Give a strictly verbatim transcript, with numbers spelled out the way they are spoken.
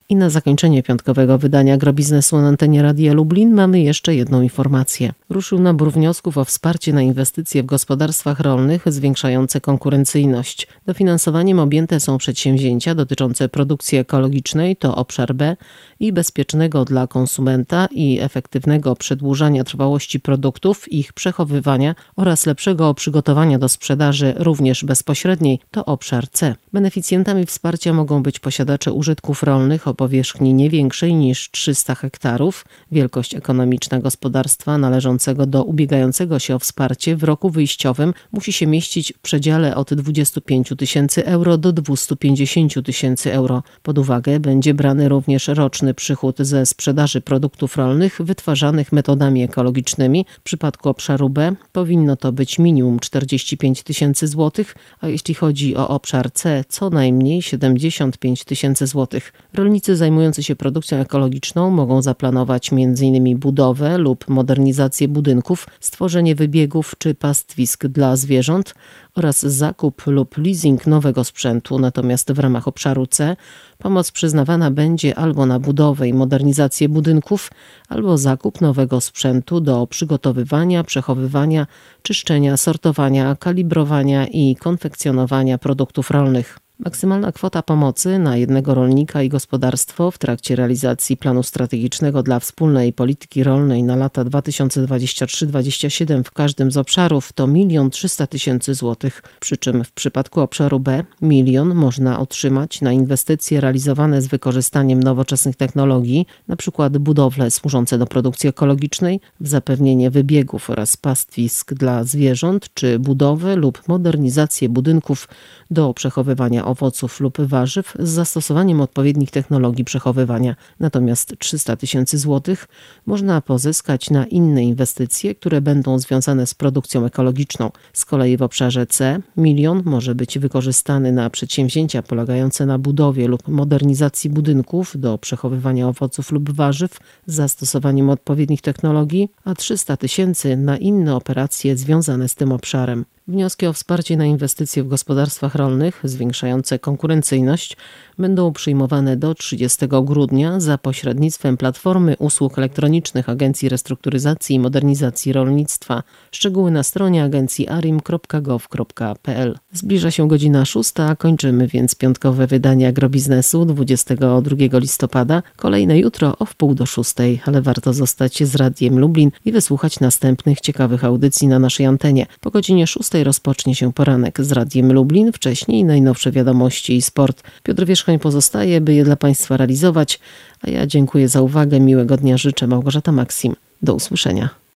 I na zakończenie piątkowego wydania Agrobiznesu na antenie Radia Lublin mamy jeszcze jedną informację. Ruszył nabór wniosków o wsparcie na inwestycje w gospodarstwach rolnych zwiększające konkurencyjność. Dofinansowaniem objęte są przedsięwzięcia dotyczące produkcji ekologicznej, to obszar B, i bezpiecznego dla konsumenta i efektywnego przedłużania trwałości produktów, ich przechowywania oraz lepszego przygotowania do sprzedaży również bezpośredniej, to obszar C. Beneficjentami wsparcia mogą być posiadacze użytków rolnych o powierzchni nie większej niż trzysta hektarów. Wielkość ekonomiczna gospodarstwa należącego do ubiegającego się o wsparcie w roku wyjściowym musi się mieścić w przedziale od dwudziestu pięciu tysięcy euro do dwustu pięćdziesięciu tysięcy euro. Pod uwagę będzie brany również roczny przychód ze sprzedaży produktów rolnych wytwarzanych metodami ekologicznymi. W przypadku obszaru B powinno to być minimum czterdzieści pięć tysięcy złotych, a jeśli chodzi o obszar C, co najmniej siedemdziesiąt pięć tysięcy złotych. Rolnicy zajmujący się produkcją ekologiczną mogą zaplanować między innymi budowę lub modernizację budynków, stworzenie wybiegów czy pastwisk dla zwierząt oraz zakup lub leasing nowego sprzętu. Natomiast w ramach obszaru C pomoc przyznawana będzie albo na budowę i modernizację budynków, albo zakup nowego sprzętu do przygotowywania, przechowywania, czyszczenia, sortowania, kalibrowania i konfekcjonowania produktów rolnych. Maksymalna kwota pomocy na jednego rolnika i gospodarstwo w trakcie realizacji planu strategicznego dla wspólnej polityki rolnej na lata dwa tysiące dwudziesty trzeci do dwudziestego siódmego w każdym z obszarów to milion trzysta tysięcy złotych, przy czym w przypadku obszaru B milion można otrzymać na inwestycje realizowane z wykorzystaniem nowoczesnych technologii, np. budowle służące do produkcji ekologicznej, w zapewnienie wybiegów oraz pastwisk dla zwierząt, czy budowę lub modernizację budynków do przechowywania owoców lub warzyw z zastosowaniem odpowiednich technologii przechowywania. Natomiast trzysta tysięcy złotych można pozyskać na inne inwestycje, które będą związane z produkcją ekologiczną. Z kolei w obszarze C milion może być wykorzystany na przedsięwzięcia polegające na budowie lub modernizacji budynków do przechowywania owoców lub warzyw z zastosowaniem odpowiednich technologii, a trzysta tysięcy na inne operacje związane z tym obszarem. Wnioski o wsparcie na inwestycje w gospodarstwach rolnych zwiększające konkurencyjność będą przyjmowane do trzydziestego grudnia za pośrednictwem Platformy Usług Elektronicznych Agencji Restrukturyzacji i Modernizacji Rolnictwa. Szczegóły na stronie agencji arim kropka gov kropka pl. Zbliża się godzina szósta, kończymy więc piątkowe wydanie Agrobiznesu dwudziestego drugiego listopada. Kolejne jutro o wpół do szóstej, ale warto zostać z Radiem Lublin i wysłuchać następnych ciekawych audycji na naszej antenie. Po godzinie szóstej rozpocznie się poranek z Radiem Lublin, wcześniej najnowsze wiadomości i sport. Piotr Wierzchoń pozostaje, by je dla Państwa realizować, a ja dziękuję za uwagę, miłego dnia życzę. Małgorzata Maksim. Do usłyszenia.